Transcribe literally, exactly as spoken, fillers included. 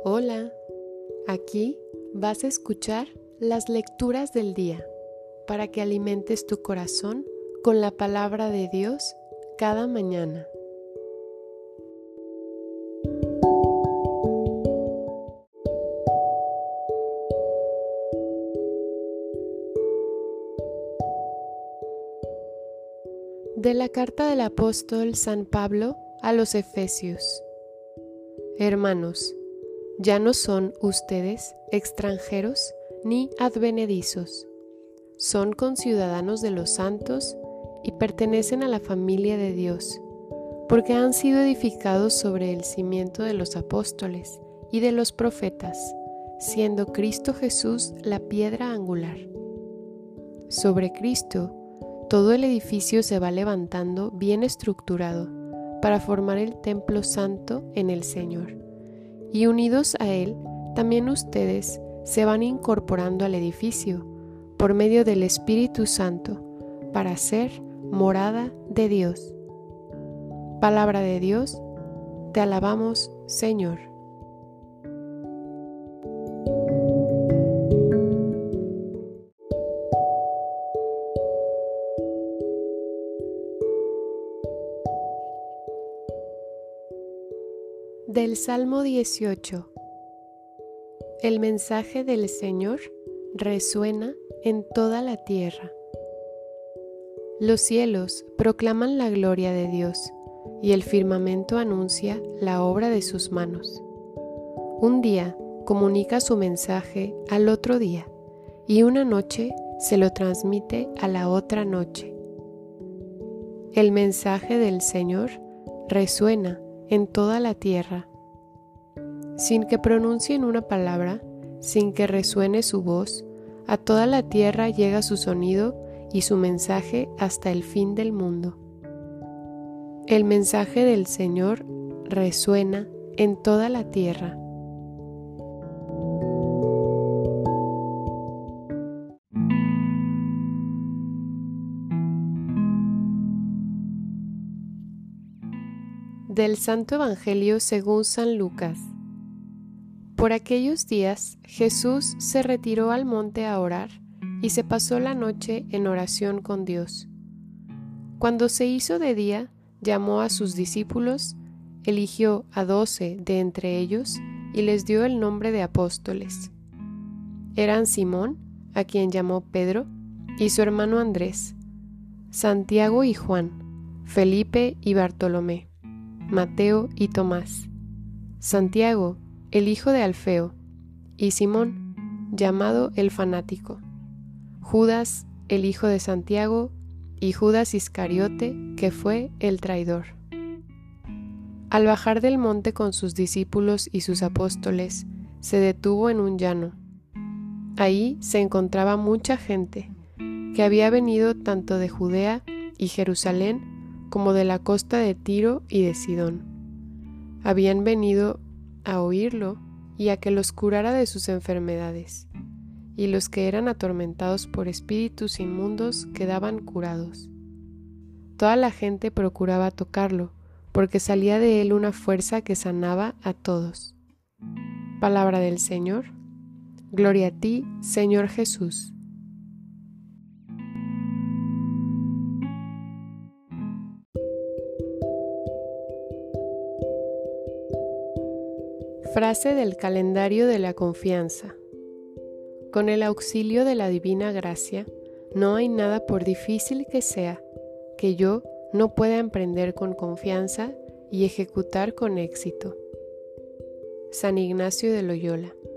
Hola, aquí vas a escuchar las lecturas del día para que alimentes tu corazón con la palabra de Dios cada mañana. De la carta del apóstol San Pablo a los Efesios. Hermanos, ya no son ustedes extranjeros ni advenedizos, son conciudadanos de los santos y pertenecen a la familia de Dios, porque han sido edificados sobre el cimiento de los apóstoles y de los profetas, siendo Cristo Jesús la piedra angular. Sobre Cristo, todo el edificio se va levantando bien estructurado para formar el templo santo en el Señor. Y unidos a Él, también ustedes se van incorporando al edificio por medio del Espíritu Santo para ser morada de Dios. Palabra de Dios, te alabamos, Señor. Del Salmo dieciocho. El mensaje del Señor resuena en toda la tierra. Los cielos proclaman la gloria de Dios, y el firmamento anuncia la obra de sus manos. Un día comunica su mensaje al otro día, y una noche se lo transmite a la otra noche. El mensaje del Señor resuena en toda la tierra. Sin que pronuncien una palabra, sin que resuene su voz, a toda la tierra llega su sonido y su mensaje hasta el fin del mundo. El mensaje del Señor resuena en toda la tierra. Del Santo Evangelio según San Lucas. Por aquellos días Jesús se retiró al monte a orar y se pasó la noche en oración con Dios. Cuando se hizo de día, llamó a sus discípulos, eligió a doce de entre ellos y les dio el nombre de apóstoles. Eran Simón, a quien llamó Pedro, y su hermano Andrés, Santiago y Juan, Felipe y Bartolomé, Mateo y Tomás, Santiago, el hijo de Alfeo, y Simón, llamado el fanático, Judas, el hijo de Santiago, y Judas Iscariote, que fue el traidor. Al bajar del monte con sus discípulos y sus apóstoles, se detuvo en un llano. Ahí se encontraba mucha gente, que había venido tanto de Judea y Jerusalén como de la costa de Tiro y de Sidón. Habían venido a oírlo y a que los curara de sus enfermedades, y los que eran atormentados por espíritus inmundos quedaban curados. Toda la gente procuraba tocarlo, porque salía de él una fuerza que sanaba a todos. Palabra del Señor. Gloria a ti, Señor Jesús. Frase del calendario de la confianza. Con el auxilio de la divina gracia, no hay nada por difícil que sea, que yo no pueda emprender con confianza y ejecutar con éxito. San Ignacio de Loyola.